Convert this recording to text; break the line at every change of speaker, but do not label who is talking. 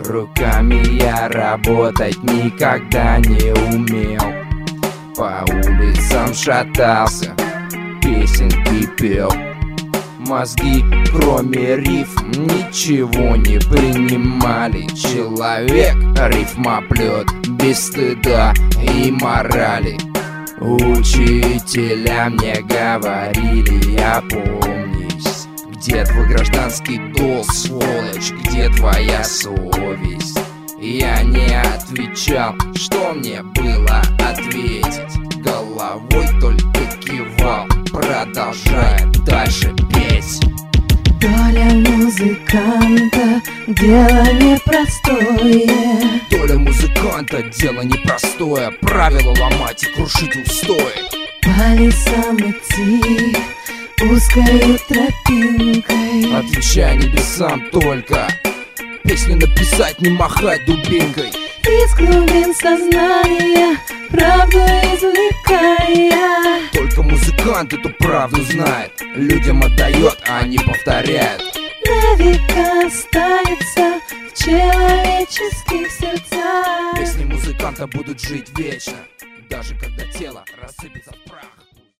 Руками я работать никогда не умел. По улицам шатался, песенки пел. Мозги, кроме рифм, ничего не принимали. Человек рифмоплет без стыда и морали. Учителя мне говорили, опомнись. Где твой гражданский долг, сволочь, где твоя совесть? Я не отвечал, что мне было ответить. Головой только кивал, продолжая дальше петь.
Доля музыканта — дело непростое.
Доля музыканта — дело непростое. Правила ломать и крушить устои.
По лесам идти узкою тропинкой.
Отвечай небесам только. Песню написать, не махать дубинкой.
Из глубин сознания правду извлекая.
Только музыкант эту правду знает. Людям отдает, а они повторяют.
Навека останется в человеческих сердцах.
Песни музыканта будут жить вечно, даже когда тело рассыпется в прах.